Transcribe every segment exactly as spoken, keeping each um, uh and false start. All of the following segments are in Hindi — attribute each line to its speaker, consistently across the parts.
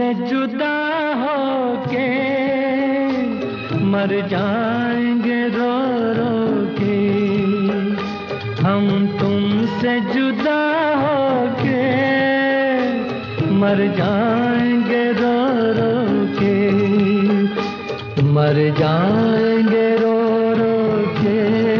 Speaker 1: जुदा होके मर जाएंगे रो रो के, हम तुमसे जुदा होके मर जाएंगे रो रो के, मर जाएंगे रो रो के।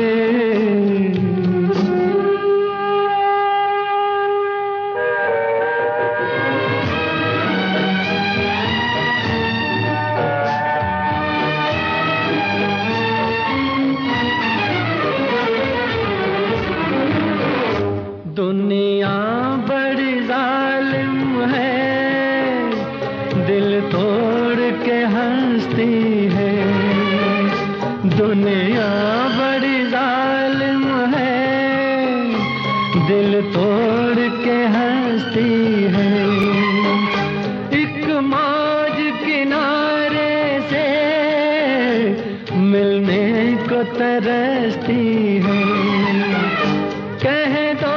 Speaker 1: दुनिया बड़ी जालिम है, दिल तोड़ के हंसती है। दुनिया बड़ी जालिम है, दिल तोड़ के हंसती है। एक मौज किनारे से मिलने को तरसती है। कह दो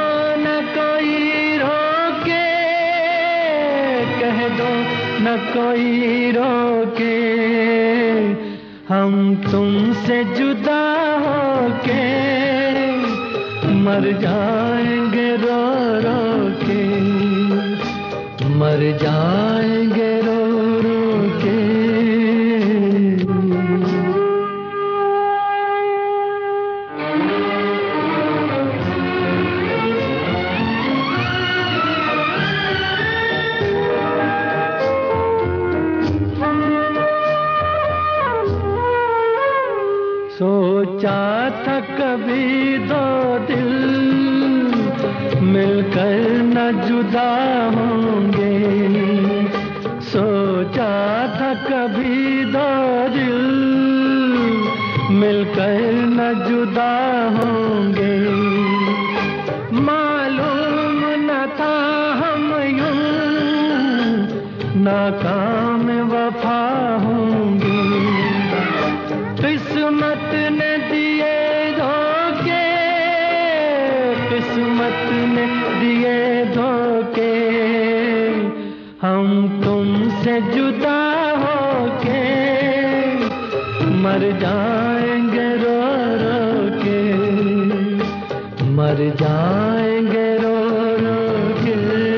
Speaker 1: न कोई रोके, हम तुमसे जुदा होके मर जाएंगे रो रो के, मर जाएंगे रो रो के। सोचा था कभी दो दिल मिलकर न जुदा होंगे, सोचा था कभी दो दिल मिलकर न जुदा होंगे। मालूम न था हम यूं नाकाम वफा होंगे। किस्मत ने दिए धोखे, किस्मत ने दिए धोखे, हम तुमसे जुदा होके मर जाएंगे रो रो के, मर जाएंगे रो रो के।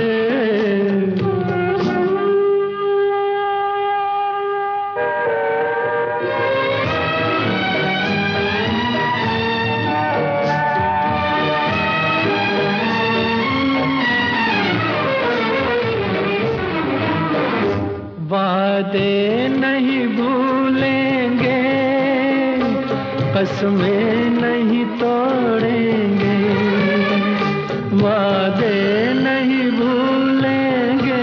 Speaker 1: वादे नहीं भूलेंगे, कसमें नहीं तोड़ेंगे। वादे नहीं भूलेंगे,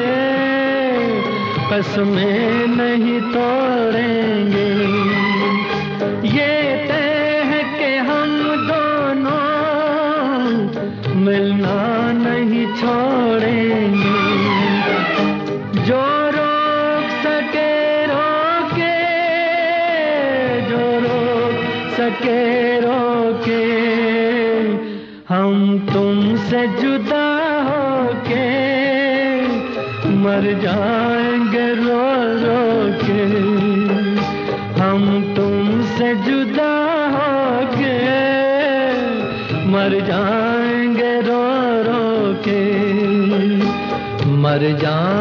Speaker 1: कसमें नहीं तोड़ेंगे। ये तय है कि हम दोनों मिलना नहीं छोड़ेंगे। जो सके रोके, हम तुमसे जुदा होके मर जाएंगे रो रो के, हम तुमसे जुदा होके मर जाएंगे रो रो के, मर जाएंगे।